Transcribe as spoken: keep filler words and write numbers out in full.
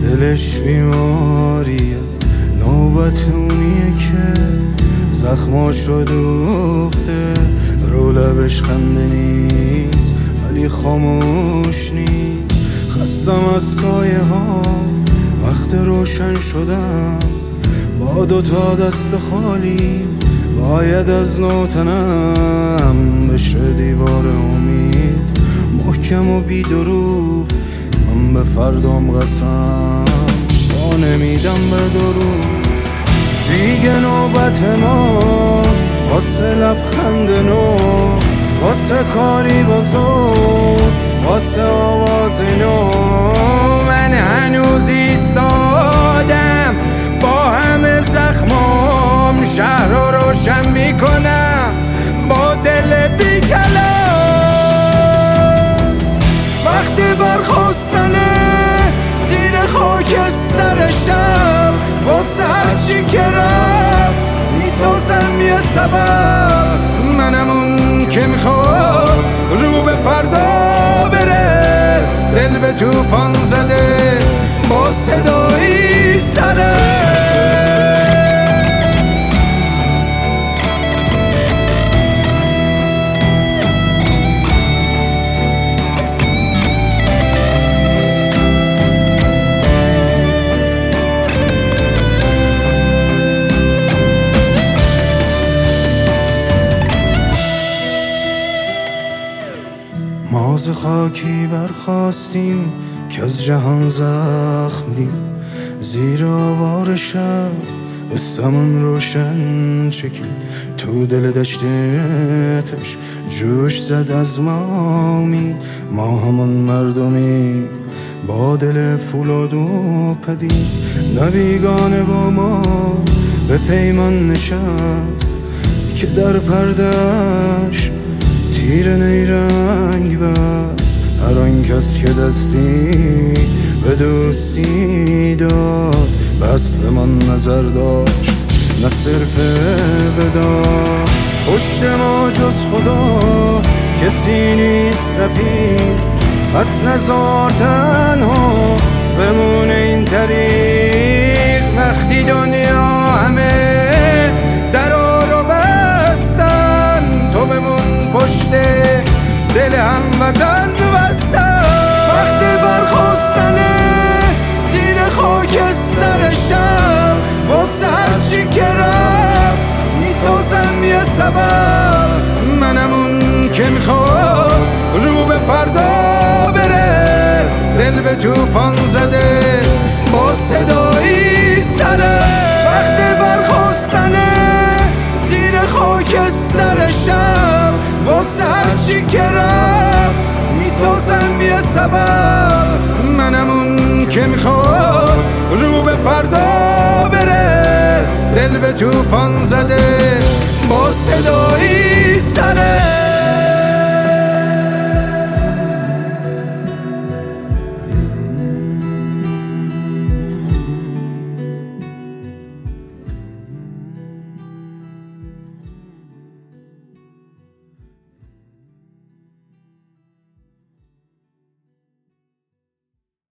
دلش بیماریه، نوبت اونیه که زخماشو دوخته، رو لبش خنده نیست ولی خاموش نیست. خستم از سایه ها وقت روشن شدم، با دوتا دست خالی باید از نوتنم بشه دیوار امید محکم و بی دروغ. من به فردام قسم با نمیدم به دروغ. دیگه نوبت ماست واسه لبخند نو، واسه کاری بزرگ، واسه آواز نو. من هنوز ایستادم با همه زخمام، شهر رو روشن میکنم با دل بی کلام. وقتی برخواستنه زیر خاکستر شب، واسه هرچی که رفت میسازم یه سبب. منم اون که میخواد رو به فردا بره، دل به توفان زده با صدایی سره. ما ز خاکی برخواستیم که از جهان زخم دیم، زیر آوار شب بستمون روشن چکید. تو دل دشتش جوش زد از ما امید، ما همون مردمی با دل فولاد و پدید. نبیگانه با ما به پیمان نشست که در پردهش تیر نیرنگ بست. هر آن کس که دستی به دوستی داد، بس من نظر داشت نه صرف ودا. پشت ما جز خدا کسی نیست رفیق، پس نزار تنها بمونه این طریق. وقتی دنیا همه درا رو بستن، تو بمون پشت دل هموطن بستن. وقتی برخواستنه زیر خاکستر شب، واسه هرچی که رفت میسازم یه سبب. منم اون که میخواد رو به فردا بره، دل به توفان زده با صدایی سره. وقتی برخواستنه زیر خاکستر شب، واسه هرچی که رفت میسازم یه سبب. منم اون که میخواد رو به فردا بره، دل به توفان زده با صدایی سره.